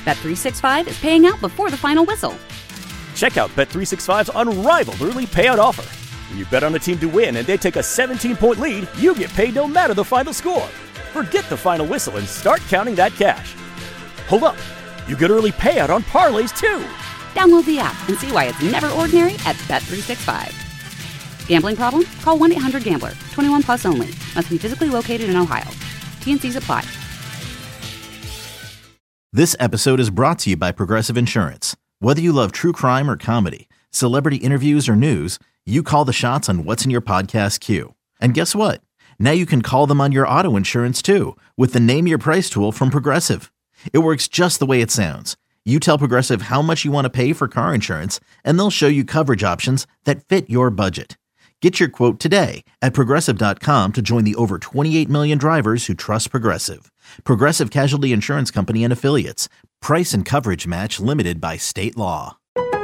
Bet365 is paying out before the final whistle. Check out Bet365's unrivaled early payout offer. When you bet on a team to win and they take a 17-point lead, you get paid no matter the final score. Forget the final whistle and start counting that cash. Hold up. You get early payout on parlays, too. Download the app and see why it's never ordinary at Bet365. Gambling problem? Call 1-800-GAMBLER. 21 plus only. Must be physically located in Ohio. T&Cs apply. This episode is brought to you by Progressive Insurance. Whether you love true crime or comedy, celebrity interviews or news, you call the shots on what's in your podcast queue. And guess what? Now you can call them on your auto insurance too with the Name Your Price tool from Progressive. It works just the way it sounds. You tell Progressive how much you want to pay for car insurance, and they'll show you coverage options that fit your budget. Get your quote today at Progressive.com to join the over 28 million drivers who trust Progressive. Progressive Casualty Insurance Company and Affiliates. Price and coverage match limited by state law.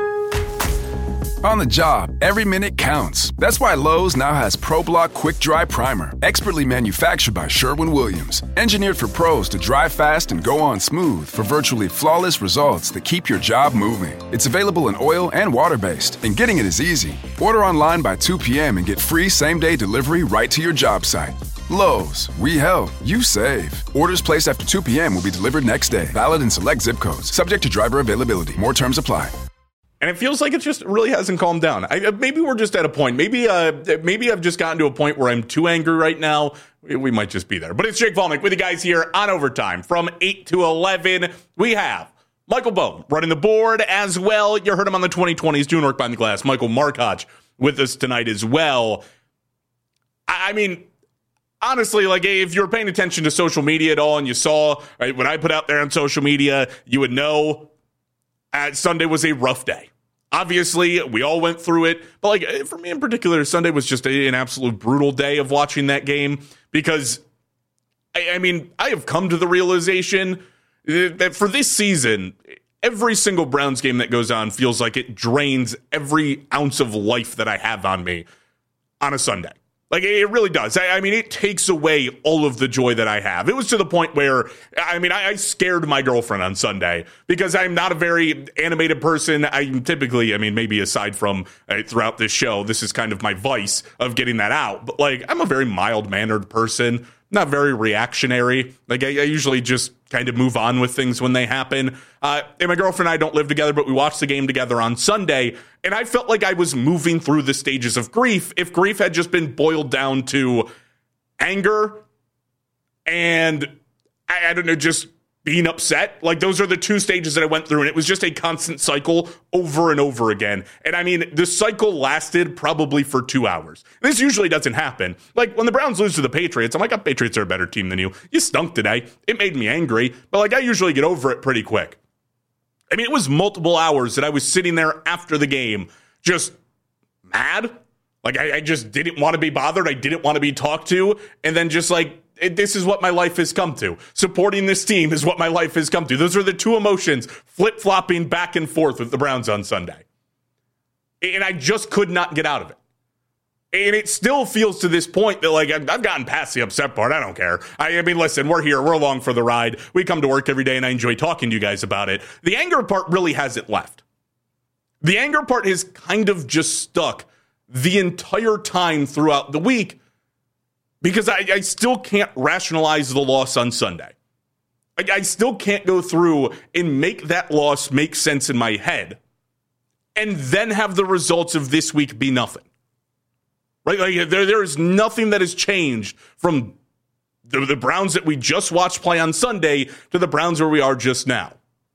On the job, every minute counts. That's why Lowe's now has ProBlock Quick Dry Primer, expertly manufactured by Sherwin-Williams. Engineered for pros to dry fast and go on smooth for virtually flawless results that keep your job moving. It's available in oil and water-based, and getting it is easy. Order online by 2 p.m. and get free same-day delivery right to your job site. Lowe's, we help, you save. Orders placed after 2 p.m. will be delivered next day. Valid in select zip codes. Subject to driver availability. More terms apply. And it feels like it just really hasn't calmed down. Maybe we're just at a point. Maybe I've just gotten to a point where I'm too angry right now. We might just be there. But it's Jake Volnick with you guys here on Overtime. From 8 to 11, we have Michael Bone running the board as well. You heard him on the 2020s doing work behind the glass. Michael Markoch with us tonight as well. I mean, honestly, like, if you were paying attention to social media at all and you saw what I put out there on social media, you would know Sunday was a rough day. Obviously, we all went through it. But, like, for me in particular, Sunday was just an absolute brutal day of watching that game because, I mean, I have come to the realization that for this season, every single Browns game that goes on feels like it drains every ounce of life that I have on me on a Sunday. Like, it really does. I mean, it takes away all of the joy that I have. It was to the point where, I mean, I scared my girlfriend on Sunday because I'm not a very animated person. I'm typically, I mean, maybe aside from throughout this show, this is kind of my vice of getting that out. But, like, I'm a very mild-mannered person, not very reactionary. Like, I usually just kind of move on with things when they happen. And my girlfriend and I don't live together, but we watched the game together on Sunday, and I felt like I was moving through the stages of grief if grief had just been boiled down to anger and, I don't know, just being upset. Like, those are the two stages that I went through, and it was just a constant cycle over and over again. And I mean, the cycle lasted probably for 2 hours. This usually doesn't happen. Like, when the Browns lose to the Patriots, I'm like, oh, Patriots are a better team than you. You stunk today. It made me angry, but, like, I usually get over it pretty quick. I mean, it was multiple hours that I was sitting there after the game just mad. Like, I just didn't want to be bothered. I didn't want to be talked to. And then just like, this is what my life has come to. Supporting this team is what my life has come to. Those are the two emotions flip-flopping back and forth with the Browns on Sunday. And I just could not get out of it. And it still feels to this point that, like, I've gotten past the upset part. I don't care. I mean, listen, we're here. We're along for the ride. We come to work every day, and I enjoy talking to you guys about it. The anger part really hasn't left. The anger part has kind of just stuck the entire time throughout the week because I still can't rationalize the loss on Sunday. I still can't go through and make that loss make sense in my head and then have the results of this week be nothing. Right? Like, there is nothing that has changed from the Browns that we just watched play on Sunday to the Browns where we are just now.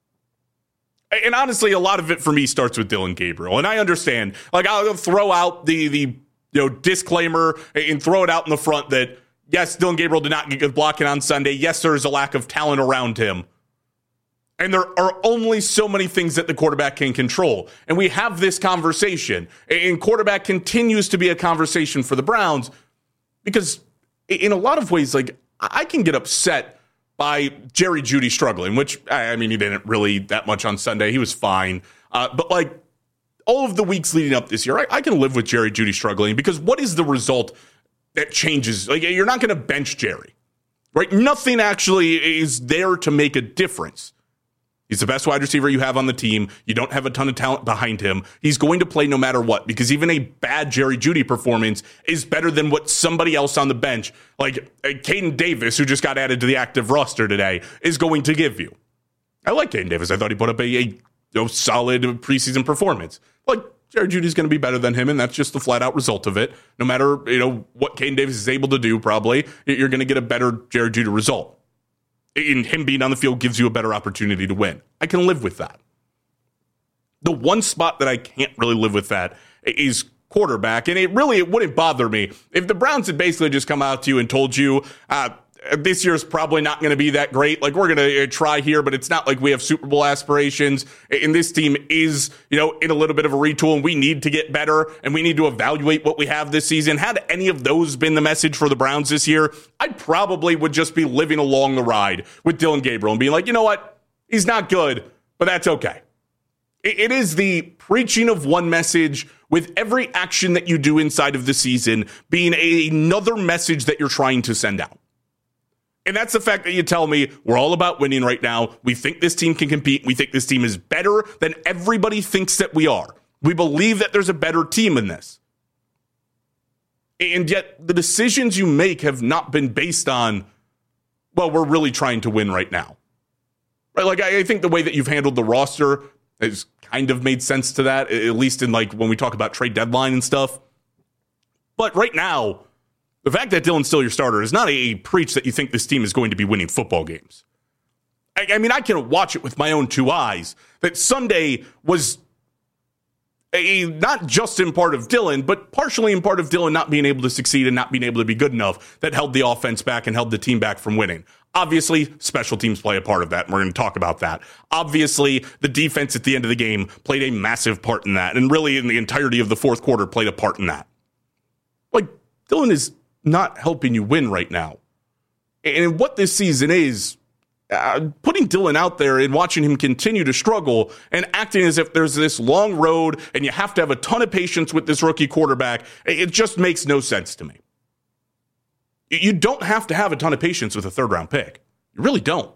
And honestly, a lot of it for me starts with Dillon Gabriel. And I understand, like, I'll throw out the disclaimer and throw it out in the front that, yes, Dillon Gabriel did not get good blocking on Sunday. Yes, there is a lack of talent around him. And there are only so many things that the quarterback can control. And we have this conversation. And quarterback continues to be a conversation for the Browns because in a lot of ways, like, I can get upset by Jerry Jeudy struggling, which, I mean, he didn't really that much on Sunday. He was fine. But, like, all of the weeks leading up this year, I can live with Jerry Jeudy struggling because what is the result that changes? Like, you're not going to bench Jerry, right? Nothing actually is there to make a difference. He's the best wide receiver you have on the team. You don't have a ton of talent behind him. He's going to play no matter what, because even a bad Jerry Jeudy performance is better than what somebody else on the bench, like Caden Davis, who just got added to the active roster today, is going to give you. I like Caden Davis. I thought he put up a solid preseason performance. Like, Jerry Jeudy's going to be better than him, and that's just the flat-out result of it. No matter what Caden Davis is able to do, probably, you're going to get a better Jerry Jeudy result. And him being on the field gives you a better opportunity to win. I can live with that. The one spot that I can't really live with that is quarterback, and it wouldn't bother me if the Browns had basically just come out to you and told you, this year's probably not going to be that great. Like, we're going to try here, but it's not like we have Super Bowl aspirations. And this team is, in a little bit of a retool, and we need to get better, and we need to evaluate what we have this season. Had any of those been the message for the Browns this year, I probably would just be living along the ride with Dillon Gabriel and being like, you know what? He's not good, but that's okay. It is the preaching of one message with every action that you do inside of the season being another message that you're trying to send out. And that's the fact that you tell me we're all about winning right now. We think this team can compete. We think this team is better than everybody thinks that we are. We believe that there's a better team in this. And yet the decisions you make have not been based on, well, we're really trying to win right now. Right? Like, I think the way that you've handled the roster has kind of made sense to that, at least in like when we talk about trade deadline and stuff. But right now, the fact that Dillon's still your starter is not a preach that you think this team is going to be winning football games. I mean, I can watch it with my own two eyes that Sunday was not just in part of Dillon, but partially in part of Dillon not being able to succeed and not being able to be good enough that held the offense back and held the team back from winning. Obviously, special teams play a part of that, and we're going to talk about that. Obviously, the defense at the end of the game played a massive part in that, and really in the entirety of the fourth quarter played a part in that. Like, Dillon is not helping you win right now. And what this season is, putting Dillon out there and watching him continue to struggle and acting as if there's this long road and you have to have a ton of patience with this rookie quarterback, it just makes no sense to me. You don't have to have a ton of patience with a third-round pick. You really don't.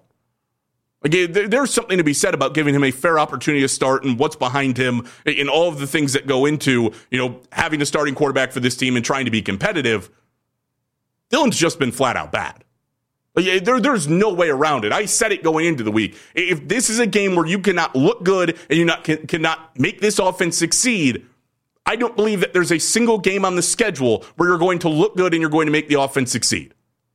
Like, there's something to be said about giving him a fair opportunity to start and what's behind him and all of the things that go into, having a starting quarterback for this team and trying to be competitive. Dillon's just been flat out bad. There's no way around it. I said it going into the week. If this is a game where you cannot look good and you cannot make this offense succeed, I don't believe that there's a single game on the schedule where you're going to look good and you're going to make the offense succeed.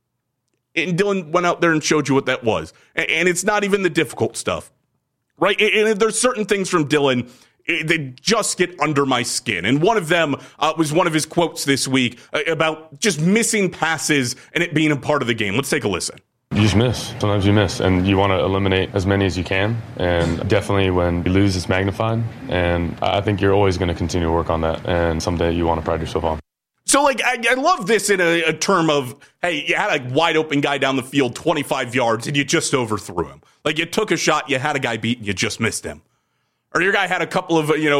And Dillon went out there and showed you what that was. And it's not even the difficult stuff, right? And there's certain things from Dillon they just get under my skin. And one of them was one of his quotes this week about just missing passes and it being a part of the game. Let's take a listen. You just miss. Sometimes you miss, and you want to eliminate as many as you can. And definitely when you lose, it's magnified. And I think you're always going to continue to work on that. And someday you want to pride yourself on. So, like, I love this in a term of, hey, you had a wide open guy down the field, 25 yards, and you just overthrew him. Like, you took a shot, you had a guy beat, and you just missed him. Or your guy had a couple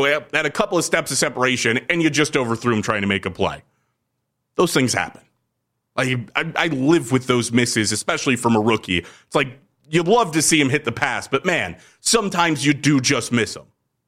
of steps of separation, and you just overthrew him trying to make a play. Those things happen. Like, I live with those misses, especially from a rookie. It's like, you'd love to see him hit the pass, but man, sometimes you do just miss him.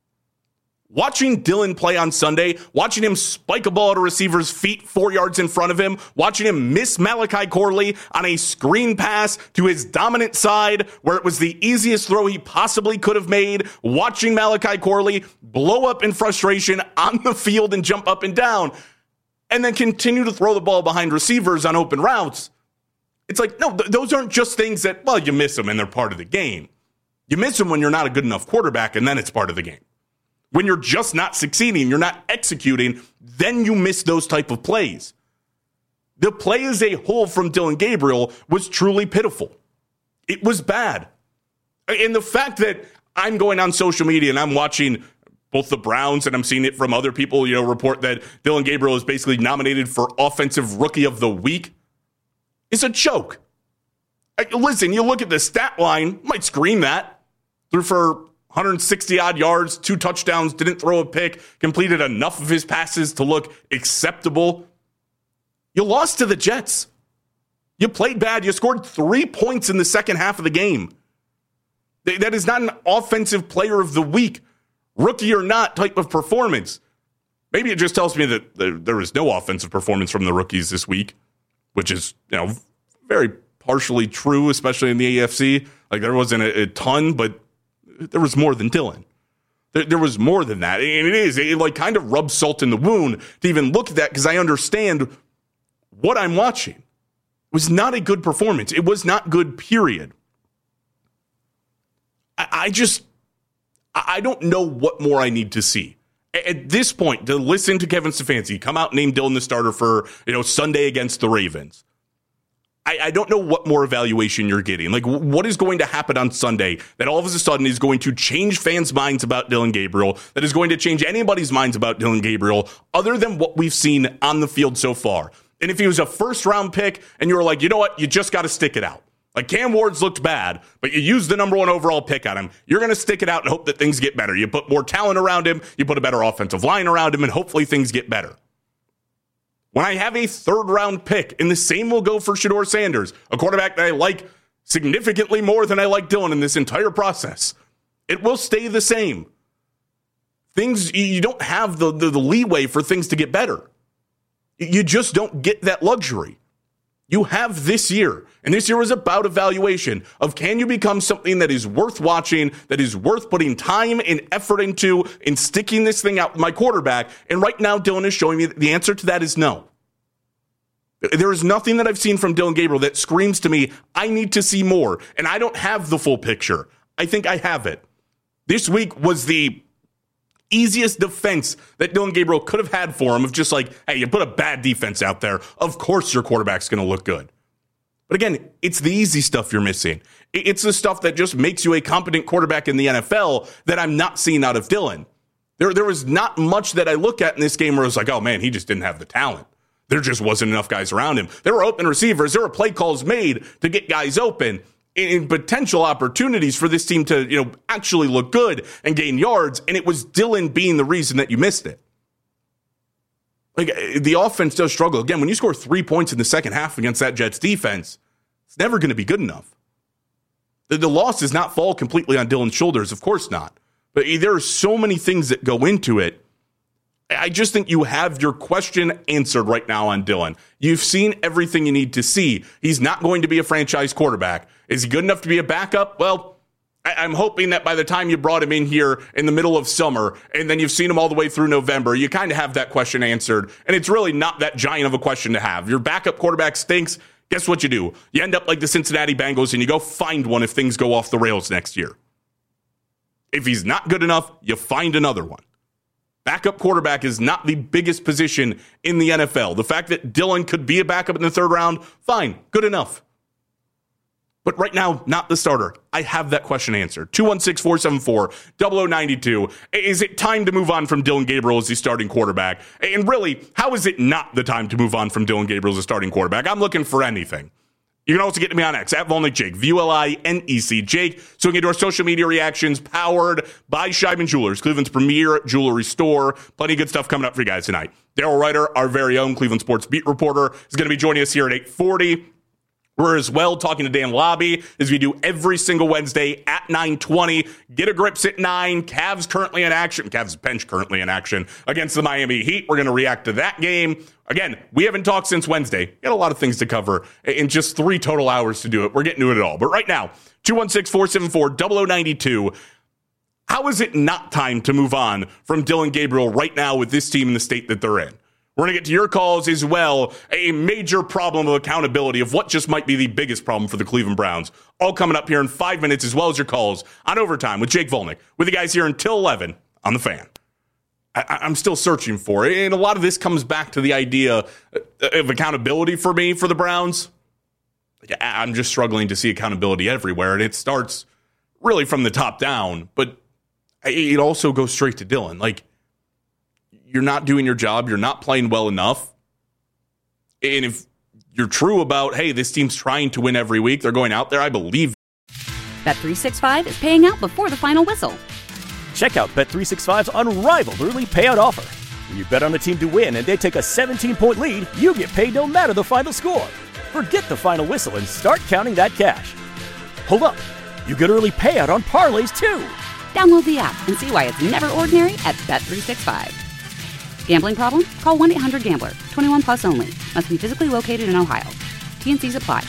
Watching Dillon play on Sunday, watching him spike a ball at a receiver's feet 4 yards in front of him, watching him miss Malachi Corley on a screen pass to his dominant side where it was the easiest throw he possibly could have made, watching Malachi Corley blow up in frustration on the field and jump up and down, and then continue to throw the ball behind receivers on open routes. It's like, no, those aren't just things that, well, you miss them and they're part of the game. You miss them when you're not a good enough quarterback, and then it's part of the game. When you're just not succeeding, you're not executing, then you miss those type of plays. The play as a whole from Dillon Gabriel was truly pitiful. It was bad. And the fact that I'm going on social media and I'm watching both the Browns and I'm seeing it from other people, report that Dillon Gabriel is basically nominated for Offensive Rookie of the Week is a joke. Listen, you look at the stat line, might scream that. Threw for 160-odd yards, 2 touchdowns, didn't throw a pick, completed enough of his passes to look acceptable. You lost to the Jets. You played bad. You scored 3 points in the second half of the game. That is not an offensive player of the week, rookie or not type of performance. Maybe it just tells me that there is no offensive performance from the rookies this week, which is, very partially true, especially in the AFC. Like, there wasn't a ton, but there was more than Dillon. There was more than that. And it kind of rubs salt in the wound to even look at that, because I understand what I'm watching. It was not a good performance. It was not good, period. I don't know what more I need to see. At this point, to listen to Kevin Stefanski come out and name Dillon the starter for, Sunday against the Ravens, I don't know what more evaluation you're getting. Like, what is going to happen on Sunday that all of a sudden is going to change fans' minds about Dillon Gabriel, that is going to change anybody's minds about Dillon Gabriel, other than what we've seen on the field so far? And if he was a first-round pick and you were like, you know what, you just got to stick it out. Like, Cam Ward's looked bad, but you used the number 1 overall pick on him. You're going to stick it out and hope that things get better. You put more talent around him, you put a better offensive line around him, and hopefully things get better. When I have a third-round pick, and the same will go for Shedeur Sanders, a quarterback that I like significantly more than I like Dillon in this entire process, it will stay the same. You don't have the leeway for things to get better. You just don't get that luxury. You have this year, and this year was about evaluation of, can you become something that is worth watching, that is worth putting time and effort into, and sticking this thing out with my quarterback? And right now, Dillon is showing me that the answer to that is no. There is nothing that I've seen from Dillon Gabriel that screams to me, I need to see more, and I don't have the full picture. I think I have it. This week was the easiest defense that Dillon Gabriel could have had for him, of just like, hey, you put a bad defense out there, of course your quarterback's going to look good. But again, it's the easy stuff you're missing. It's the stuff that just makes you a competent quarterback in the NFL that I'm not seeing out of Dillon. There was not much that I look at in this game where I was like, oh man, he just didn't have the talent. There just wasn't enough guys around him. There were open receivers. There were play calls made to get guys open, in potential opportunities for this team to, actually look good and gain yards, and it was Dillon being the reason that you missed it. Like, the offense does struggle. Again, when you score 3 points in the second half against that Jets defense, it's never going to be good enough. The loss does not fall completely on Dillon's shoulders, of course not. But there are so many things that go into it. I just think you have your question answered right now on Dillon. You've seen everything you need to see. He's not going to be a franchise quarterback. Is he good enough to be a backup? Well, I'm hoping that by the time you brought him in here in the middle of summer, and then you've seen him all the way through November, you kind of have that question answered. And it's really not that giant of a question to have. Your backup quarterback stinks. Guess what you do? You end up like the Cincinnati Bengals, and you go find one if things go off the rails next year. If he's not good enough, you find another one. Backup quarterback is not the biggest position in the NFL. The fact that Dillon could be a backup in the third round, fine, good enough. But right now, not the starter. I have that question answered. 216-474-0092. Is it time to move on from Dillon Gabriel as the starting quarterback? And really, how is it not the time to move on from Dillon Gabriel as a starting quarterback? I'm looking for anything. You can also get to me on X, at Volnick Jake, VULINEC Jake. So we can get our social media reactions powered by Scheiben Jewelers, Cleveland's premier jewelry store. Plenty of good stuff coming up for you guys tonight. Daryl Ryder, our very own Cleveland sports beat reporter, is going to be joining us here at 8:40. We're as well talking to Dan Lobby, as we do every single Wednesday at 9:20. Get a Grips at 9. Cavs bench currently in action against the Miami Heat. We're going to react to that game. Again, we haven't talked since Wednesday. Got a lot of things to cover in just 3 total hours to do it. We're getting to it all. But right now, 216-474-0092. How is it not time to move on from Dillon Gabriel right now with this team in the state that they're in? We're going to get to your calls as well. A major problem of accountability of what just might be the biggest problem for the Cleveland Browns. All coming up here in 5 minutes, as well as your calls on Overtime with Jake Volnick. With you guys here until 11 on The Fan. I'm still searching for it. And a lot of this comes back to the idea of accountability for me, for the Browns. I'm just struggling to see accountability everywhere. And it starts really from the top down. But it also goes straight to Dillon. Like, you're not doing your job. You're not playing well enough. And if you're true about, hey, this team's trying to win every week, they're going out there, I believe. Bet365 is paying out before the final whistle. Check out Bet365's unrivaled early payout offer. When you bet on a team to win and they take a 17-point lead, you get paid no matter the final score. Forget the final whistle and start counting that cash. Hold up. You get early payout on parlays, too. Download the app and see why it's never ordinary at Bet365. Gambling problem? Call 1-800-GAMBLER. 21 plus only. Must be physically located in Ohio. T&Cs apply.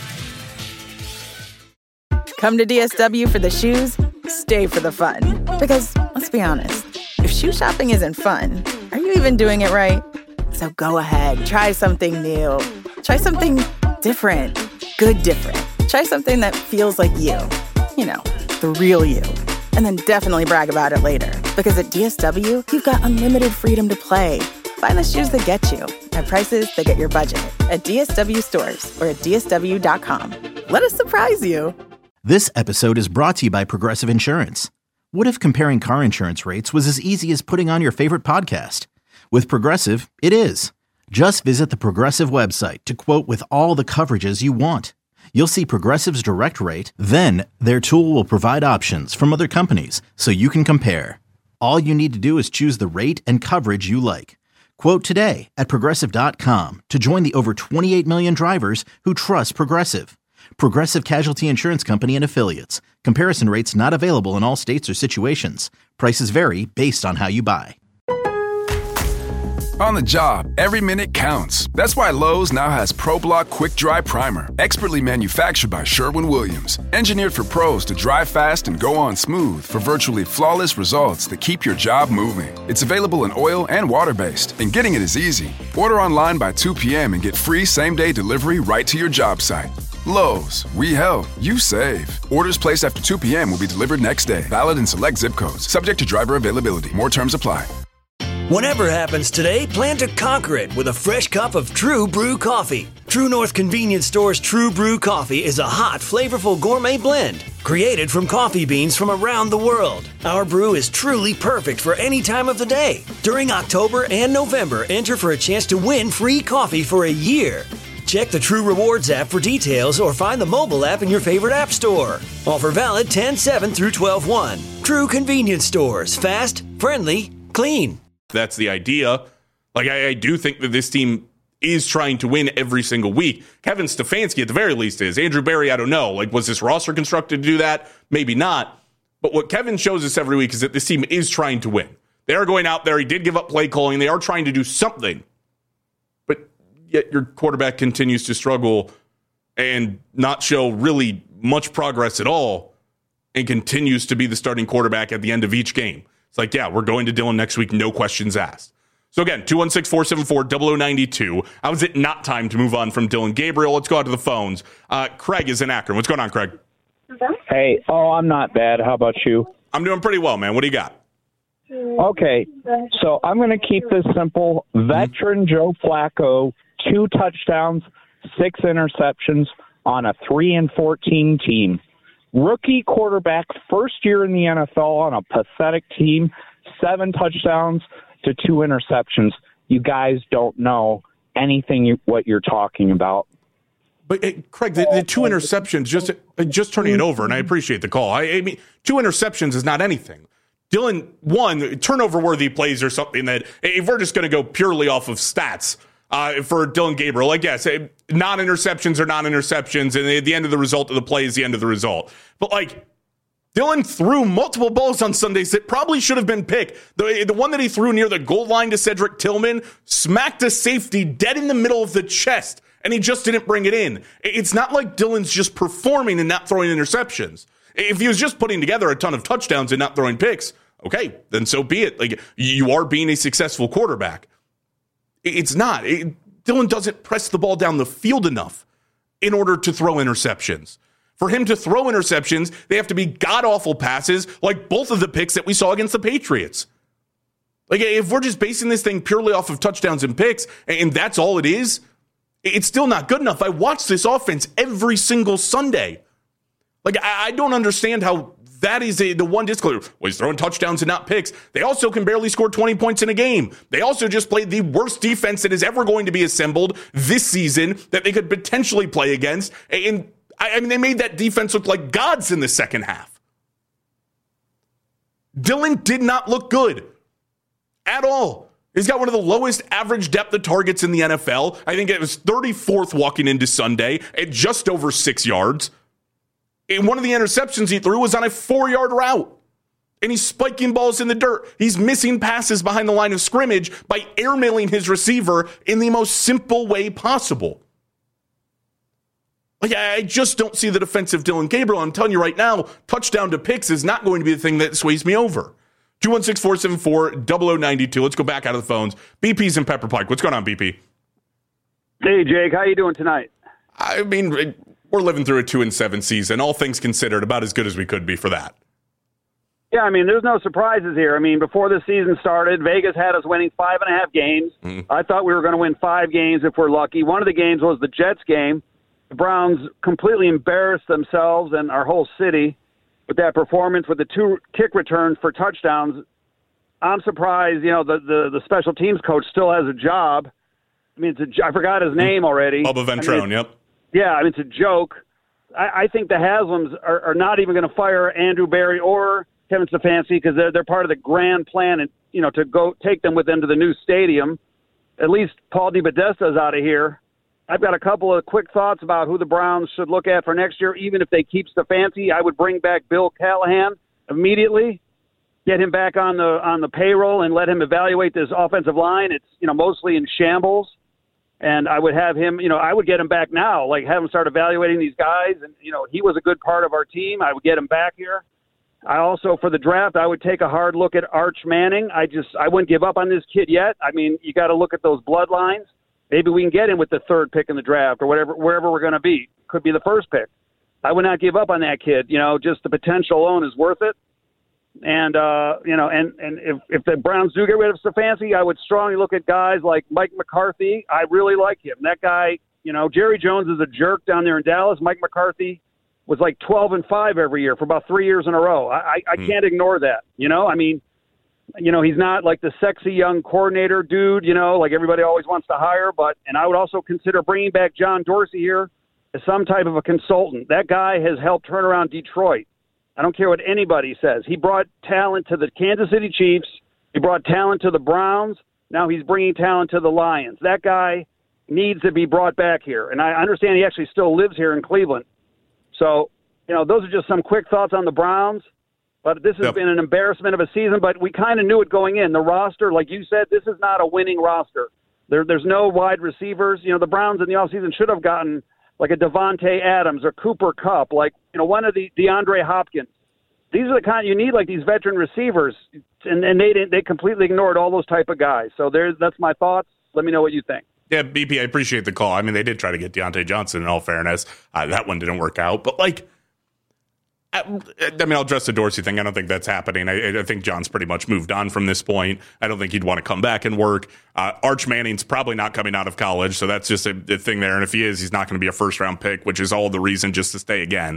Come to DSW for the shoes, stay for the fun. Because, let's be honest, if shoe shopping isn't fun, are you even doing it right? So go ahead, try something new. Try something different. Good different. Try something that feels like you. You know, the real you. And then definitely brag about it later. Because at DSW, you've got unlimited freedom to play. Find the shoes that get you at prices that get your budget at DSW stores or at DSW.com. Let us surprise you. This episode is brought to you by Progressive Insurance. What if comparing car insurance rates was as easy as putting on your favorite podcast? With Progressive, it is. Just visit the Progressive website to quote with all the coverages you want. You'll see Progressive's direct rate, then their tool will provide options from other companies so you can compare. All you need to do is choose the rate and coverage you like. Quote today at Progressive.com to join the over 28 million drivers who trust Progressive. Progressive Casualty Insurance Company and Affiliates. Comparison rates not available in all states or situations. Prices vary based on how you buy. On the job, every minute counts. That's why Lowe's now has ProBlock Quick Dry Primer, expertly manufactured by Sherwin-Williams. Engineered for pros to dry fast and go on smooth for virtually flawless results that keep your job moving. It's available in oil and water-based, and getting it is easy. Order online by 2 p.m. and get free same-day delivery right to your job site. Lowe's, we help, you save. Orders placed after 2 p.m. will be delivered next day. Valid in select zip codes. Subject to driver availability. More terms apply. Whatever happens today, plan to conquer it with a fresh cup of True Brew coffee. True North Convenience Store's True Brew coffee is a hot, flavorful gourmet blend created from coffee beans from around the world. Our brew is truly perfect for any time of the day. During October and November, enter for a chance to win free coffee for a year. Check the True Rewards app for details or find the mobile app in your favorite app store. Offer valid 10/7 through 12/1. True Convenience Stores. Fast, friendly, clean. That's the idea. Like, I do think that this team is trying to win every single week. Kevin Stefanski, at the very least, is. Andrew Berry, I don't know. Like, was this roster constructed to do that? Maybe not. But what Kevin shows us every week is that this team is trying to win. They are going out there. He did give up play calling. They are trying to do something. But yet your quarterback continues to struggle and not show really much progress at all and continues to be the starting quarterback at the end of each game. It's like, yeah, we're going to Dillon next week, no questions asked. So again, 216-474-0092. How is it not time to move on from Dillon Gabriel? Let's go out to the phones. Craig is in Akron. What's going on, Craig? Hey, I'm not bad. How about you? I'm doing pretty well, man. What do you got? Okay, so I'm going to keep this simple. Veteran Joe Flacco, 2 touchdowns, 6 interceptions on a 3-14 team. Rookie quarterback, first year in the NFL on a pathetic team, 7 touchdowns to 2 interceptions. You guys don't know anything what you're talking about. But, Craig, the 2 interceptions, just turning it over, and I appreciate the call. I mean, 2 interceptions is not anything. Dillon, 1, turnover-worthy plays or something that, if we're just going to go purely off of stats, for Dillon Gabriel, I guess, non-interceptions are non-interceptions, and at the end of the result of the play is the end of the result. But, like, Dillon threw multiple balls on Sundays that probably should have been picked. The one that he threw near the goal line to Cedric Tillman smacked a safety dead in the middle of the chest, and he just didn't bring it in. It's not like Dillon's just performing and not throwing interceptions. If he was just putting together a ton of touchdowns and not throwing picks, okay, then so be it. Like, you are being a successful quarterback. It's not. Dillon doesn't press the ball down the field enough in order to throw interceptions. For him to throw interceptions, they have to be god-awful passes like both of the picks that we saw against the Patriots. Like, if we're just basing this thing purely off of touchdowns and picks, and that's all it is, it's still not good enough. I watch this offense every single Sunday. Like, I don't understand how that is the one disclaimer. Well, he's throwing touchdowns and not picks. They also can barely score 20 points in a game. They also just played the worst defense that is ever going to be assembled this season that they could potentially play against. And I mean, they made that defense look like gods in the second half. Dillon did not look good at all. He's got one of the lowest average depth of targets in the NFL. I think it was 34th walking into Sunday at just over 6 yards. And one of the interceptions he threw was on a 4-yard route. And he's spiking balls in the dirt. He's missing passes behind the line of scrimmage by airmailing his receiver in the most simple way possible. Like, I just don't see the defensive Dylan Gabriel. I'm telling you right now, touchdown to picks is not going to be the thing that sways me over. 216-474-0092. Let's go back out of the phones. BP's in Pepper Pike. What's going on, BP? Hey, Jake. How you doing tonight? I mean, we're living through a 2-7 season. All things considered, about as good as we could be for that. Yeah, I mean, there's no surprises here. I mean, before the season started, Vegas had us winning 5.5 games. I thought we were going to win 5 games if we're lucky. One of the games was the Jets game. The Browns completely embarrassed themselves and our whole city with that performance with the 2 kick returns for touchdowns. I'm surprised, the special teams coach still has a job. I mean, I forgot his name already. Bubba Ventrone, yep. Yeah, I mean, it's a joke. I think the Haslams are not even going to fire Andrew Berry or Kevin Stefanski because they're part of the grand plan, and to go take them with them to the new stadium. At least Paul DePodesta is out of here. I've got a couple of quick thoughts about who the Browns should look at for next year. Even if they keep Stefanski, I would bring back Bill Callahan immediately, get him back on the payroll, and let him evaluate this offensive line. It's mostly in shambles, and I would have him. I would get him back now, like have him start evaluating these guys. And he was a good part of our team. I would get him back here. I also, for the draft, I would take a hard look at Arch Manning. I wouldn't give up on this kid yet. I mean, you got to look at those bloodlines. Maybe we can get him with the 3rd pick in the draft or wherever we're going to be. Could be the 1st pick. I would not give up on that kid. Just the potential alone is worth it. And, and if the Browns do get rid of Stefanski, I would strongly look at guys like Mike McCarthy. I really like him. That guy, Jerry Jones is a jerk down there in Dallas. Mike McCarthy was like 12-5 every year for about 3 years in a row. I can't ignore that. I mean, he's not like the sexy young coordinator dude, like everybody always wants to hire. And I would also consider bringing back John Dorsey here as some type of a consultant. That guy has helped turn around Detroit. I don't care what anybody says. He brought talent to the Kansas City Chiefs. He brought talent to the Browns. Now he's bringing talent to the Lions. That guy needs to be brought back here. And I understand he actually still lives here in Cleveland. So, those are just some quick thoughts on the Browns. But this has been an embarrassment of a season, but we kind of knew it going in. The roster, like you said, this is not a winning roster. There's no wide receivers. The Browns in the offseason should have gotten like a Devontae Adams or Cooper Kupp, like, one of the DeAndre Hopkins. These are the kind you need, like these veteran receivers, and they completely ignored all those type of guys. So that's my thoughts. Let me know what you think. Yeah, BP, I appreciate the call. I mean, they did try to get Deontay Johnson, in all fairness. That one didn't work out. But, I mean, I'll address the Dorsey thing. I don't think that's happening. I think John's pretty much moved on from this point. I don't think he'd want to come back and work. Arch Manning's probably not coming out of college, so that's just a thing there. And if he is, he's not going to be a first-round pick, which is all the reason just to stay again.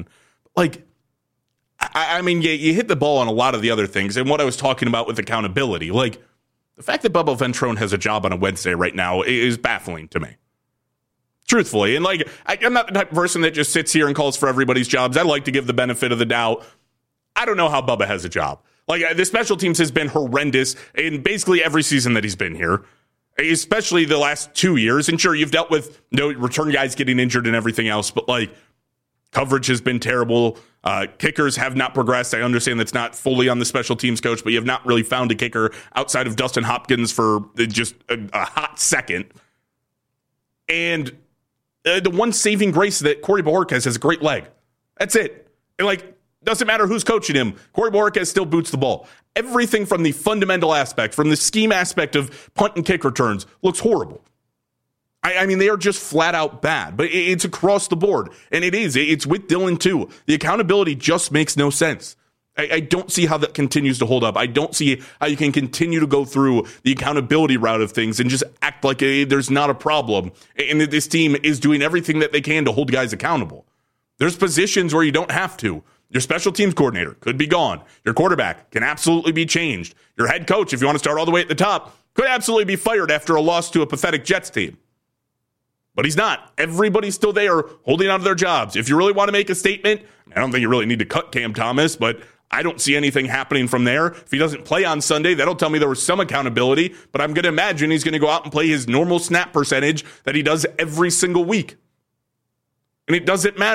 I mean, you hit the ball on a lot of the other things. And what I was talking about with accountability, the fact that Bubba Ventrone has a job on a Wednesday right now is baffling to me. Truthfully. And I'm not the type of person that just sits here and calls for everybody's jobs. I like to give the benefit of the doubt. I don't know how Bubba has a job. The special teams has been horrendous in basically every season that he's been here, especially the last 2 years. And sure, you've dealt with return guys getting injured and everything else, but coverage has been terrible. Kickers have not progressed. I understand that's not fully on the special teams coach, but you have not really found a kicker outside of Dustin Hopkins for just a hot second. And the one saving grace that Corey Bojorquez has a great leg. That's it. And doesn't matter who's coaching him. Corey Bojorquez still boots the ball. Everything from the fundamental aspect, from the scheme aspect of punt and kick returns looks horrible. I mean, they are just flat out bad, but it's across the board. And it's with Dylan too. The accountability just makes no sense. I don't see how that continues to hold up. I don't see how you can continue to go through the accountability route of things and just act like there's not a problem and that this team is doing everything that they can to hold guys accountable. There's positions where you don't have to. Your special teams coordinator could be gone. Your quarterback can absolutely be changed. Your head coach, if you want to start all the way at the top, could absolutely be fired after a loss to a pathetic Jets team. But he's not. Everybody's still there holding on to their jobs. If you really want to make a statement, I don't think you really need to cut Cam Thomas, but I don't see anything happening from there. If he doesn't play on Sunday, that'll tell me there was some accountability, but I'm going to imagine he's going to go out and play his normal snap percentage that he does every single week. And it doesn't matter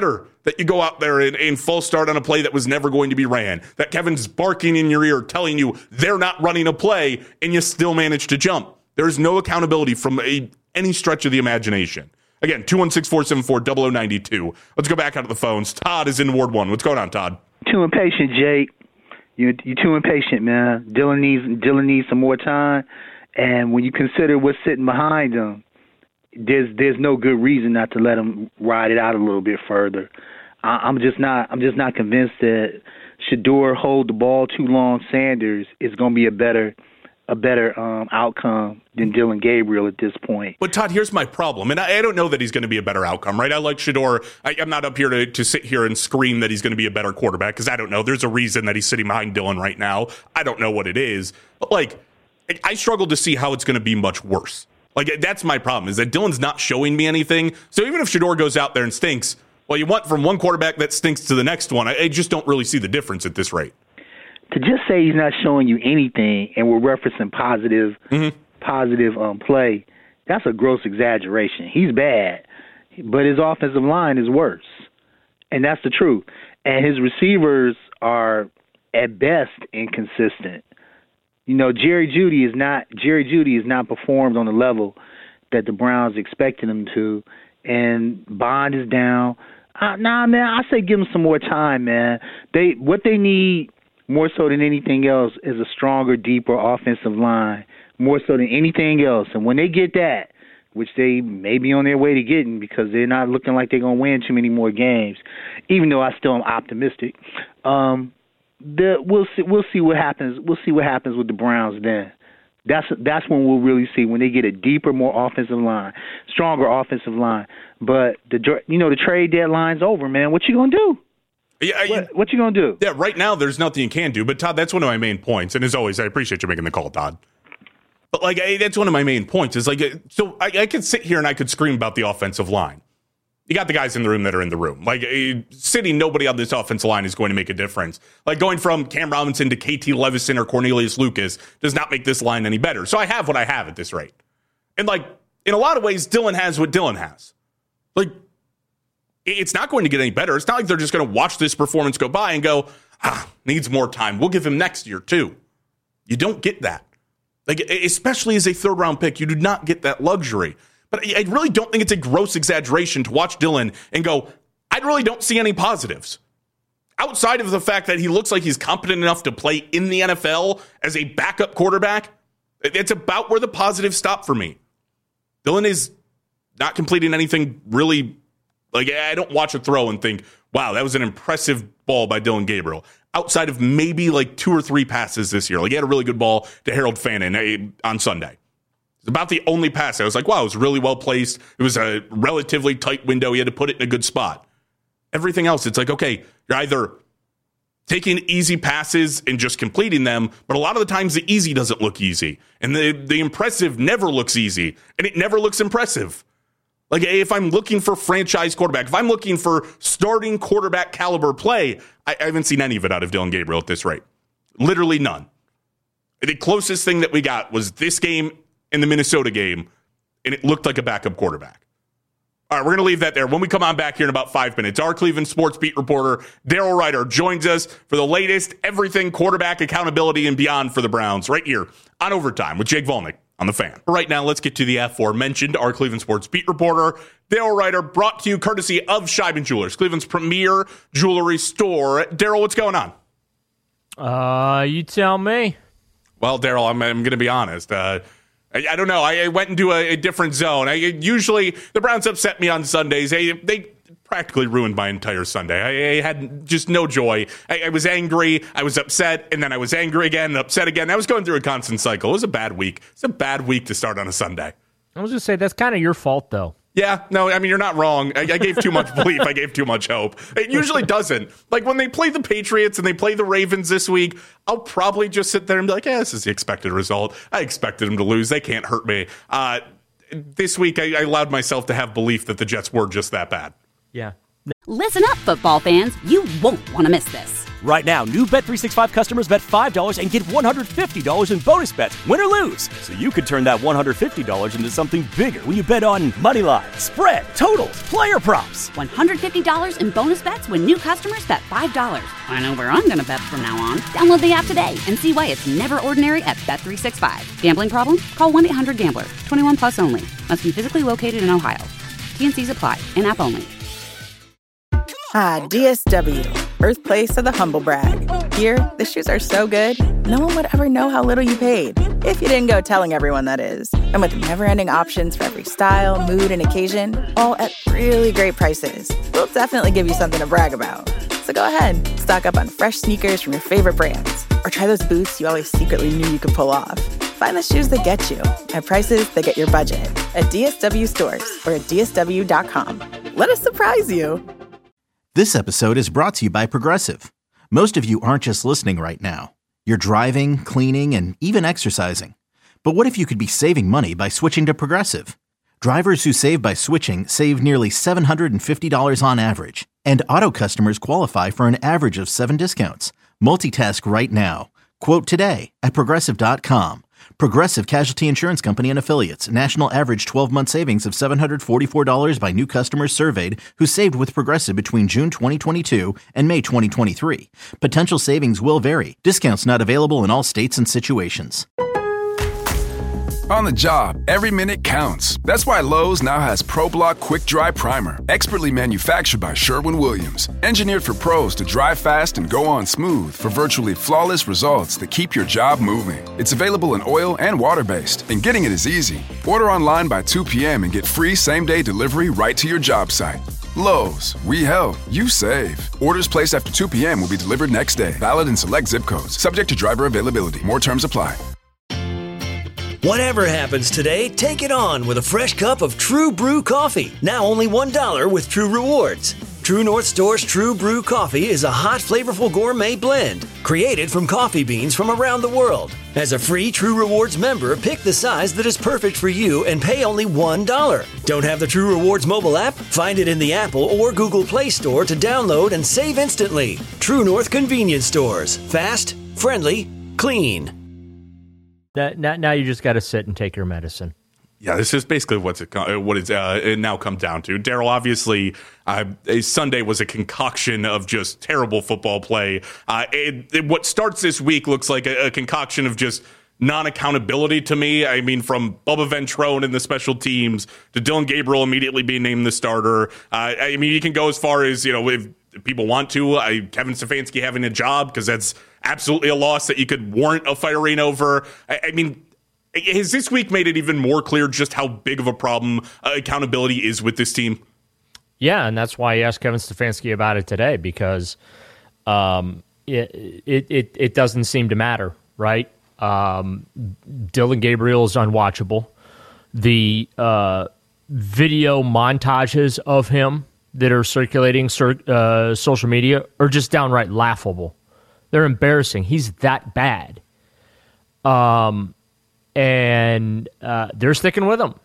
that you go out there and false start on a play that was never going to be ran, that Kevin's barking in your ear telling you they're not running a play, and you still manage to jump. There's no accountability from any stretch of the imagination. Again, 216-474-0092. Let's go back out of the phones. Todd is in Ward 1. What's going on, Todd? Too impatient, Jake. You're too impatient, man. Dylan needs some more time. And when you consider what's sitting behind him, there's no good reason not to let him ride it out a little bit further. I'm just not convinced that Shedeur hold the ball too long. Sanders is going to be a better outcome than Dylan Gabriel at this point. But Todd, here's my problem, and I don't know that he's going to be a better outcome, right? I like Shedeur. I'm not up here to sit here and scream that he's going to be a better quarterback, because I don't know. There's a reason that he's sitting behind Dylan right now. I don't know what it is, but I struggle to see how it's going to be much worse. That's my problem, is that Dylan's not showing me anything. So even if Shedeur goes out there and stinks, well, you went from one quarterback that stinks to the next one. I just don't really see the difference at this rate. To just say he's not showing you anything and we're referencing positive play, that's a gross exaggeration. He's bad, but his offensive line is worse, and that's the truth. And his receivers are, at best, inconsistent. Jerry Jeudy is not performed on the level that the Browns expected him to, and Bond is down. Nah, man, I say give him some more time, man. What they need more so than anything else is a stronger, deeper offensive line, more so than anything else. And when they get that, which they may be on their way to getting, because they're not looking like they're going to win too many more games, even though I still am optimistic, we'll see what happens. We'll see what happens with the Browns then. That's when we'll really see, when they get a deeper, more offensive line, stronger offensive line. But the trade deadline's over, man. What you gonna do? Yeah, what you gonna do? Yeah, right now there's nothing you can do. But Todd, that's one of my main points. And as always, I appreciate you making the call, Todd. But that's one of my main points. Is so I could sit here and I could scream about the offensive line. You got the guys in the room that are in the room. Sitting nobody on this offensive line is going to make a difference. Going from Cam Robinson to KT Levison or Cornelius Lucas does not make this line any better. So I have what I have at this rate. And in a lot of ways, Dylan has what Dylan has. It's not going to get any better. It's not like they're just going to watch this performance go by and go, needs more time. We'll give him next year too. You don't get that. Especially as a third-round pick, you do not get that luxury. But I really don't think it's a gross exaggeration to watch Dylan and go, I really don't see any positives. Outside of the fact that he looks like he's competent enough to play in the NFL as a backup quarterback, it's about where the positives stop for me. Dylan is not completing anything really. I don't watch a throw and think, wow, that was an impressive ball by Dylan Gabriel. Outside of maybe 2 or 3 passes this year. He had a really good ball to Harold Fannin on Sunday. It's about the only pass. I was like, wow, it was really well placed. It was a relatively tight window. He had to put it in a good spot. Everything else, it's okay, you're either taking easy passes and just completing them, but a lot of the times the easy doesn't look easy. And the impressive never looks easy, and it never looks impressive. If I'm looking for franchise quarterback, if I'm looking for starting quarterback caliber play, I haven't seen any of it out of Dylan Gabriel at this rate. Literally none. The closest thing that we got was this game and the Minnesota game, and it looked like a backup quarterback. All right, we're going to leave that there. When we come on back here in about 5 minutes, our Cleveland sports beat reporter, Daryl Ryder, joins us for the latest everything quarterback accountability and beyond for the Browns right here on Overtime with Jake Volnick on The Fan. Right now, let's get to the aforementioned, our Cleveland sports beat reporter, Daryl Ryder, brought to you courtesy of Scheiben Jewelers, Cleveland's premier jewelry store. Daryl, what's going on? You tell me. Well, Daryl, I'm going to be honest. I don't know. I went into a different zone. Usually, the Browns upset me on Sundays. They practically ruined my entire Sunday. I had just no joy. I was angry. I was upset. And then I was angry again and upset again. I was going through a constant cycle. It was a bad week. It's a bad week to start on a Sunday. I was going to say, that's kind of your fault, though. Yeah, no, I mean, you're not wrong. I gave too much belief. I gave too much hope. It usually doesn't. When they play the Patriots and they play the Ravens this week, I'll probably just sit there and be like, this is the expected result. I expected them to lose. They can't hurt me. This week, I allowed myself to have belief that the Jets were just that bad. Yeah. Listen up, football fans. You won't want to miss this. Right now, new Bet365 customers bet $5 and get $150 in bonus bets, win or lose. So you could turn that $150 into something bigger when you bet on money line, spread, totals, player props. $150 in bonus bets when new customers bet $5. I know where I'm going to bet from now on. Download the app today and see why it's never ordinary at Bet365. Gambling problem? Call 1-800-GAMBLER. 21 plus only. Must be physically located in Ohio. T&Cs apply. In-app only. DSW, birthplace of the humble brag. Here, the shoes are so good, no one would ever know how little you paid. If you didn't go telling everyone, that is. And with never-ending options for every style, mood, and occasion, all at really great prices, we'll definitely give you something to brag about. So go ahead, stock up on fresh sneakers from your favorite brands, or try those boots you always secretly knew you could pull off. Find the shoes that get you at prices that get your budget at DSW stores or at DSW.com. Let us surprise you. This episode is brought to you by Progressive. Most of you aren't just listening right now. You're driving, cleaning, and even exercising. But what if you could be saving money by switching to Progressive? Drivers who save by switching save nearly $750 on average. And auto customers qualify for an average of 7 discounts. Multitask right now. Quote today at Progressive.com. Progressive Casualty Insurance Company and Affiliates. National average 12-month savings of $744 by new customers surveyed who saved with Progressive between June 2022 and May 2023. Potential savings will vary. Discounts not available in all states and situations. On the job, every minute counts. That's why Lowe's now has ProBlock Quick Dry Primer, expertly manufactured by Sherwin-Williams. Engineered for pros to dry fast and go on smooth for virtually flawless results that keep your job moving. It's available in oil and water-based, and getting it is easy. Order online by 2 p.m. and get free same-day delivery right to your job site. Lowe's, we help, you save. Orders placed after 2 p.m. will be delivered next day. Valid in select zip codes. Subject to driver availability. More terms apply. Whatever happens today, take it on with a fresh cup of True Brew coffee. Now only $1 with True Rewards. True North Store's True Brew coffee is a hot, flavorful gourmet blend created from coffee beans from around the world. As a free True Rewards member, pick the size that is perfect for you and pay only $1. Don't have the True Rewards mobile app? Find it in the Apple or Google Play Store to download and save instantly. True North Convenience Stores. Fast, friendly, clean. Now you just got to sit and take your medicine. Yeah, this is basically what it's now come down to. Daryl, obviously, Sunday was a concoction of just terrible football play. What starts this week looks like a concoction of just non-accountability to me. I mean, from Bubba Ventrone and the special teams to Dylan Gabriel immediately being named the starter. I mean, you can go as far as, if people want to, Kevin Stefanski having a job, because that's absolutely a loss that you could warrant a firing over. I mean, has this week made it even more clear just how big of a problem accountability is with this team? Yeah, and that's why I asked Kevin Stefanski about it today, because it doesn't seem to matter, right? Dylan Gabriel is unwatchable. The video montages of him that are circulating social media are just downright laughable. They're embarrassing. He's that bad. And they're sticking with him.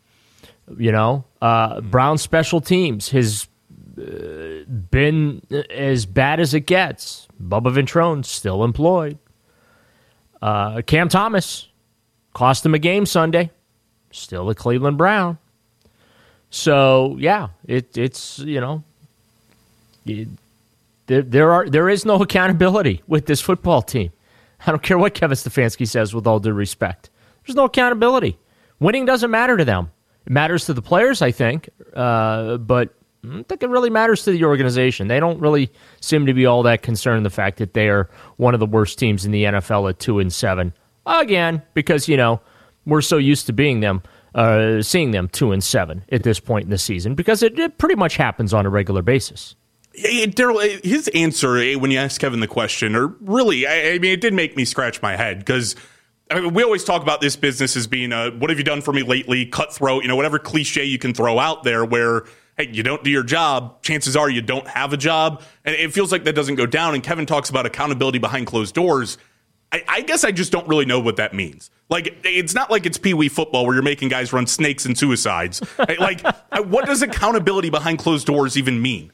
Brown special teams has been as bad as it gets. Bubba Ventrone still employed. Cam Thomas cost him a game Sunday. Still a Cleveland Brown. So yeah, there is no accountability with this football team. I don't care what Kevin Stefanski says, with all due respect. There's no accountability. Winning doesn't matter to them. It matters to the players, I think, but I don't think it really matters to the organization. They don't really seem to be all that concerned in the fact that they are one of the worst teams in the NFL at 2-7. Again, because, we're so used to seeing them 2-7 at this point in the season, because it pretty much happens on a regular basis. Daryl, his answer when you asked Kevin the question, or really, it did make me scratch my head, because we always talk about this business as being what have you done for me lately, cutthroat, whatever cliche you can throw out there where, hey, you don't do your job, chances are you don't have a job. And it feels like that doesn't go down. And Kevin talks about accountability behind closed doors. I guess I just don't really know what that means. Like, it's not like it's Pee Wee football where you're making guys run snakes and suicides. What does accountability behind closed doors even mean?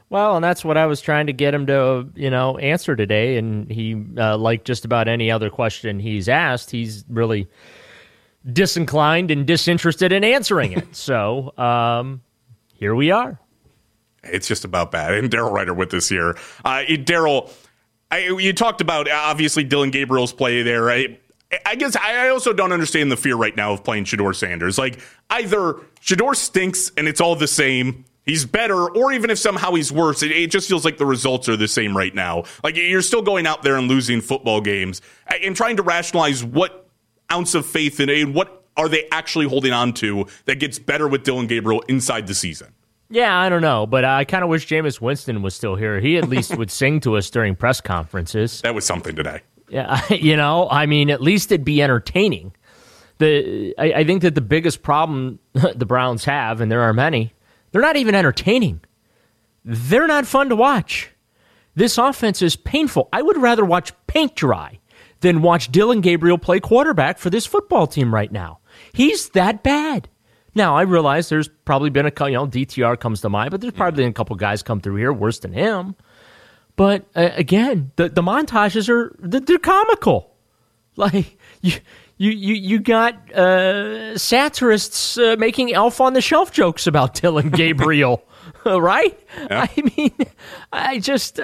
Well, and that's what I was trying to get him to, answer today. And he, like just about any other question he's asked, he's really disinclined and disinterested in answering it. So here we are. It's just about bad. And Daryl Ryder with us here. Daryl, you talked about, obviously, Dillon Gabriel's play there. I guess I also don't understand the fear right now of playing Shedeur Sanders. Like, either Shedeur stinks and it's all the same, he's better, or even if somehow he's worse, it just feels like the results are the same right now. Like, you're still going out there and losing football games and trying to rationalize what ounce of faith and what are they actually holding on to that gets better with Dillon Gabriel inside the season. Yeah, I don't know, but I kind of wish Jameis Winston was still here. He at least would sing to us during press conferences. That was something today. Yeah, at least it'd be entertaining. I think that the biggest problem the Browns have, and there are many, they're not even entertaining. They're not fun to watch. This offense is painful. I would rather watch paint dry than watch Dillon Gabriel play quarterback for this football team right now. He's that bad. Now, I realize there's probably been DTR comes to mind, but there's probably been a couple guys come through here worse than him. But again, the montages they're comical. Like you got satirists making Elf on the Shelf jokes about Dillon Gabriel, right? Yeah. I mean, I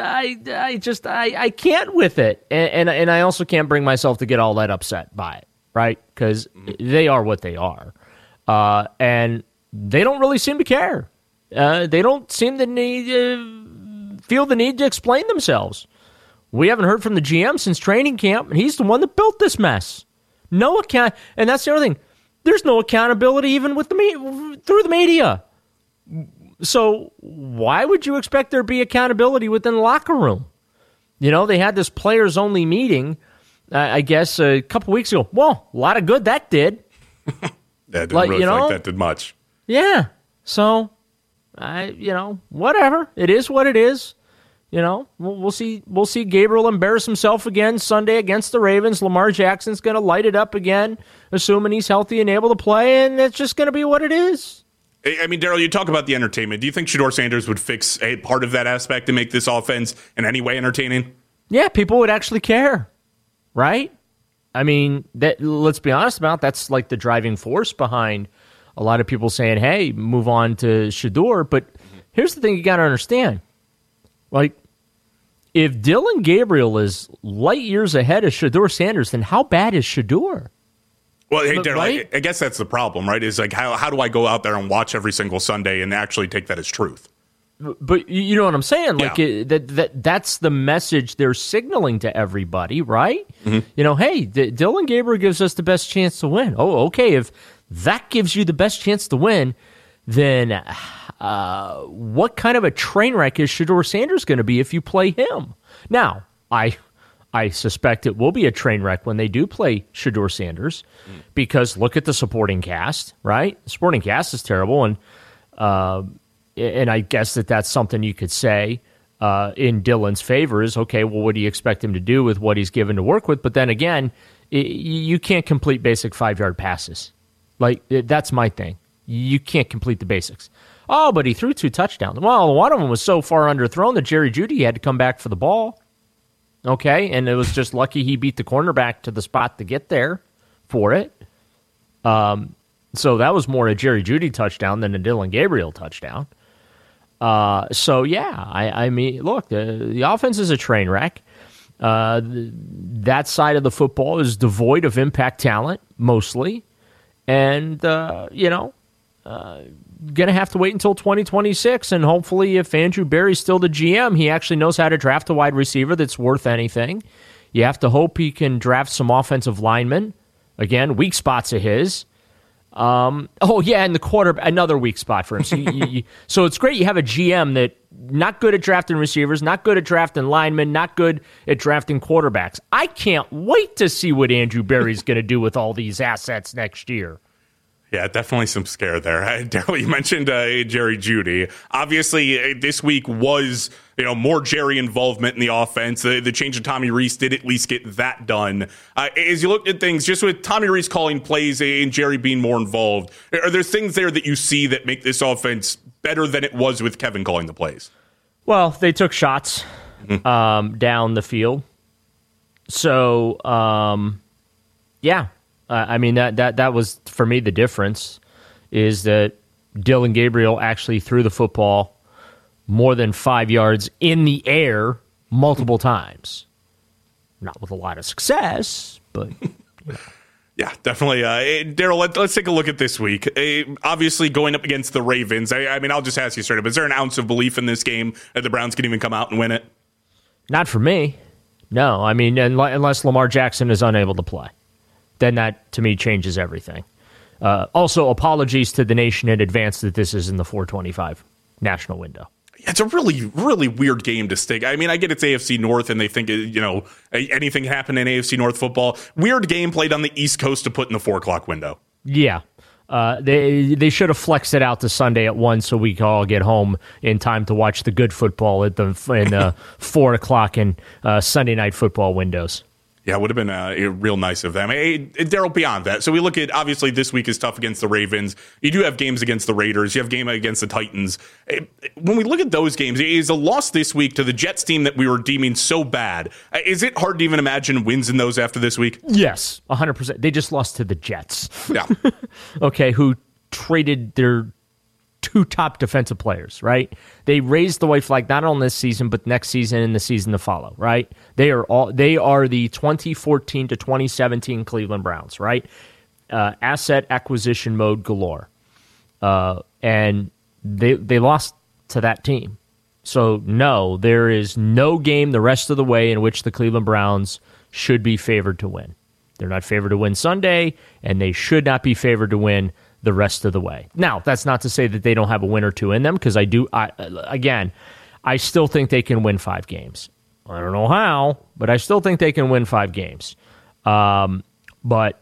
can't with it, and I also can't bring myself to get all that upset by it, right? Because they are what they are, and they don't really seem to care. They don't seem to feel the need to explain themselves. We haven't heard from the GM since training camp, and he's the one that built this mess. No account, and that's the other thing. There's no accountability even with through the media. So why would you expect there to be accountability within the locker room? They had this players-only meeting, I guess, a couple weeks ago. Well, a lot of good that did. That didn't really feel like that did much. Yeah. So, whatever. It is what it is. We'll see Gabriel embarrass himself again Sunday against the Ravens. Lamar Jackson's going to light it up again, assuming he's healthy and able to play, and it's just going to be what it is. I mean, Daryl, you talk about the entertainment. Do you think Shedeur Sanders would fix a part of that aspect to make this offense in any way entertaining? Yeah, people would actually care, right? I mean, let's be honest about it, that's like the driving force behind a lot of people saying, hey, move on to Shedeur. But here's the thing you got to understand. Like, if Dillon Gabriel is light years ahead of Shedeur Sanders, then how bad is Shedeur? Well, hey, Daryl, right? I guess that's the problem, right? Is like, how do I go out there and watch every single Sunday and actually take that as truth? But you know what I'm saying? Like, that's the message they're signaling to everybody, right? Mm-hmm. Hey, Dillon Gabriel gives us the best chance to win. Oh, okay, if that gives you the best chance to win, then what kind of a train wreck is Shedeur Sanders going to be if you play him? Now, I suspect it will be a train wreck when they do play Shedeur Sanders, because look at the supporting cast, right? The supporting cast is terrible, and I guess that's something you could say in Dillon's favor is, okay, well, what do you expect him to do with what he's given to work with? But then again, you can't complete basic 5-yard passes. Like, that's my thing. You can't complete the basics. Oh, but he threw 2 touchdowns. Well, one of them was so far underthrown that Jerry Jeudy had to come back for the ball. Okay, and it was just lucky he beat the cornerback to the spot to get there for it. So that was more a Jerry Jeudy touchdown than a Dillon Gabriel touchdown. So, yeah, I mean, look, the offense is a train wreck. That side of the football is devoid of impact talent, mostly. And, going to have to wait until 2026, and hopefully if Andrew Berry's still the GM, he actually knows how to draft a wide receiver that's worth anything. You have to hope he can draft some offensive linemen. Again, weak spots of his. And the quarterback, another weak spot for him. So, so it's great you have a GM that not good at drafting receivers, not good at drafting linemen, not good at drafting quarterbacks. I can't wait to see what Andrew Berry's going to do with all these assets next year. Yeah, definitely some scare there. Daryl, you mentioned Jerry Jeudy. Obviously, this week was more Jerry involvement in the offense. The change of Tommy Rees did at least get that done. As you look at things, just with Tommy Rees calling plays and Jerry being more involved, are there things there that you see that make this offense better than it was with Kevin calling the plays? Well, they took shots down the field. So, yeah. I mean, that was, for me, the difference is that Dylan Gabriel actually threw the football more than 5 yards in the air multiple times. Not with a lot of success, but... Yeah, definitely. Daryl, let's take a look at this week. Obviously, going up against the Ravens, I mean, I'll just ask you straight up, is there an ounce of belief in this game that the Browns can even come out and win it? Not for me. No, I mean, unless Lamar Jackson is unable to play. Then that, to me, changes everything. Also, apologies to the nation in advance that this is in the 425 national window. It's a really, really weird game to stick. I mean, I get it's AFC North, and they think, anything can happen in AFC North football. Weird game played on the East Coast to put in the 4 o'clock window. Yeah. They should have flexed it out to Sunday at 1 so we can all get home in time to watch the good football in the 4 o'clock and Sunday night football windows. Yeah, it would have been real nice of them. Hey, Daryl, beyond that, so we look at, obviously, this week is tough against the Ravens. You do have games against the Raiders. You have a game against the Titans. When we look at those games, is a loss this week to the Jets team that we were deeming so bad, is it hard to even imagine wins in those after this week? Yes, 100%. They just lost to the Jets. Yeah. Okay, who traded their 2 top defensive players, right? They raised the white flag not only this season, but next season and the season to follow, right? They are the 2014 to 2017 Cleveland Browns, right? Asset acquisition mode galore. And they lost to that team. So no, there is no game the rest of the way in which the Cleveland Browns should be favored to win. They're not favored to win Sunday, and they should not be favored to win the rest of the way. Now, that's not to say that they don't have a win or two in them, because I still think they can win 5 games. I don't know how, but I still think they can win 5 games. But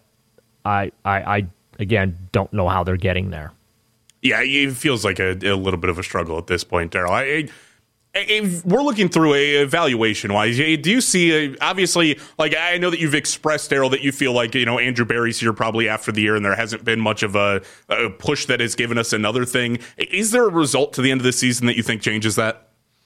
I again, don't know how they're getting there. Yeah, it feels like a little bit of a struggle at this point, Daryl. If we're looking through evaluation-wise, do you see, obviously, like I know that you've expressed, Daryl, that you feel like, Andrew Berry's here probably after the year and there hasn't been much of a push that has given us another thing. Is there a result to the end of the season that you think changes that?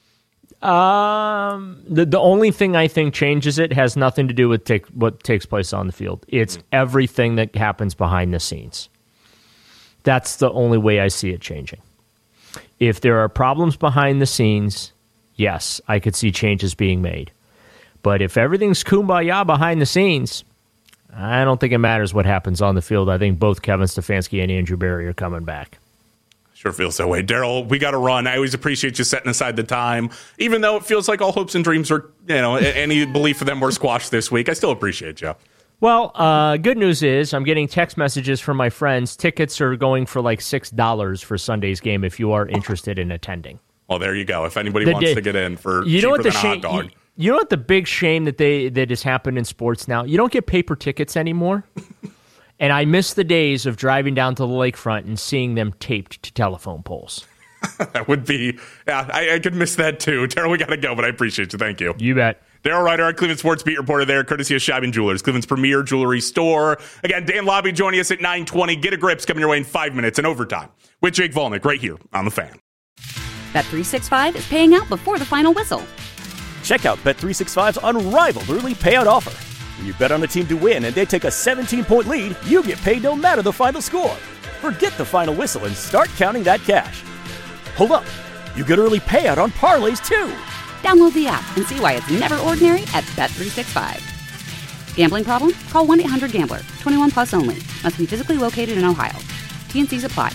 The only thing I think changes it has nothing to do with what takes place on the field. It's everything that happens behind the scenes. That's the only way I see it changing. If there are problems behind the scenes, yes, I could see changes being made. But if everything's kumbaya behind the scenes, I don't think it matters what happens on the field. I think both Kevin Stefanski and Andrew Berry are coming back. Sure feels that way. Daryl, we got to run. I always appreciate you setting aside the time. Even though it feels like all hopes and dreams are, any belief of them were squashed this week, I still appreciate you. Well, good news is I'm getting text messages from my friends. Tickets are going for like $6 for Sunday's game if you are interested in attending. Well, there you go. If anybody wants to get in for cheaper than a hot dog. You know what the big shame that has happened in sports now? You don't get paper tickets anymore. And I miss the days of driving down to the lakefront and seeing them taped to telephone poles. That would be, I could miss that too. Daryl, we got to go, but I appreciate you. Thank you. You bet. Daryl Ryder, our Cleveland Sports Beat reporter there, courtesy of Scheibing Jewelers, Cleveland's premier jewelry store. Again, Dan Lobby joining us at 9:20. Get a Grips coming your way in 5 minutes in overtime with Jake Volnick right here on The Fan. Bet365 is paying out before the final whistle. Check out Bet365's unrivaled early payout offer. When you bet on a team to win and they take a 17-point lead, you get paid no matter the final score. Forget the final whistle and start counting that cash. Hold up. You get early payout on parlays, too. Download the app and see why it's never ordinary at Bet365. Gambling problem? Call 1-800-GAMBLER. 21 plus only. Must be physically located in Ohio. T&Cs apply.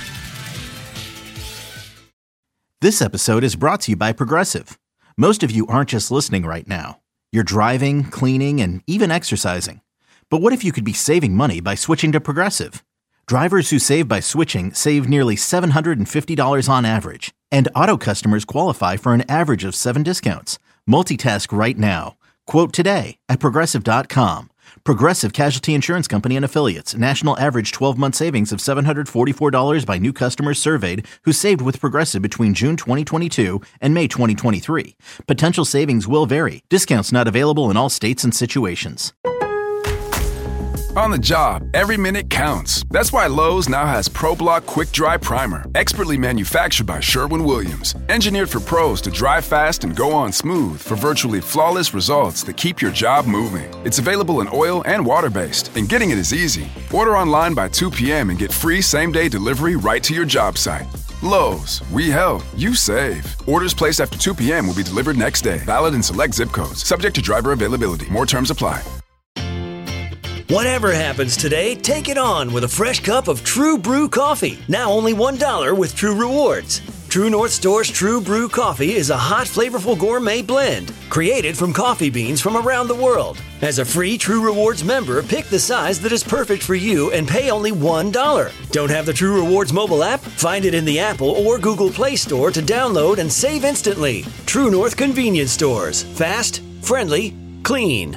This episode is brought to you by Progressive. Most of you aren't just listening right now. You're driving, cleaning, and even exercising. But what if you could be saving money by switching to Progressive? Drivers who save by switching save nearly $750 on average. And auto customers qualify for an average of 7 discounts. Multitask right now. Quote today at Progressive.com. Progressive Casualty Insurance Company and Affiliates. National average 12-month savings of $744 by new customers surveyed who saved with Progressive between June 2022 and May 2023. Potential savings will vary. Discounts not available in all states and situations. On the job, every minute counts. That's why Lowe's now has ProBlock Quick Dry Primer, expertly manufactured by Sherwin-Williams. Engineered for pros to dry fast and go on smooth for virtually flawless results that keep your job moving. It's available in oil and water-based, and getting it is easy. Order online by 2 p.m. and get free same-day delivery right to your job site. Lowe's, we help, you save. Orders placed after 2 p.m. will be delivered next day. Valid in select zip codes. Subject to driver availability. More terms apply. Whatever happens today, take it on with a fresh cup of True Brew coffee. Now only $1 with True Rewards. True North Store's True Brew coffee is a hot, flavorful gourmet blend created from coffee beans from around the world. As a free True Rewards member, pick the size that is perfect for you and pay only $1. Don't have the True Rewards mobile app? Find it in the Apple or Google Play Store to download and save instantly. True North Convenience Stores. Fast, friendly, clean.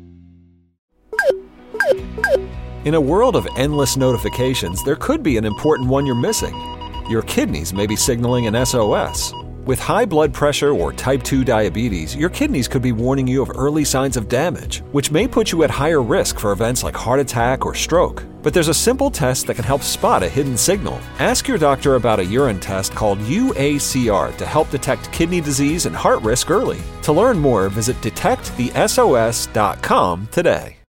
In a world of endless notifications, there could be an important one you're missing. Your kidneys may be signaling an SOS. With high blood pressure or type 2 diabetes, your kidneys could be warning you of early signs of damage, which may put you at higher risk for events like heart attack or stroke. But there's a simple test that can help spot a hidden signal. Ask your doctor about a urine test called UACR to help detect kidney disease and heart risk early. To learn more, visit detectthesos.com today.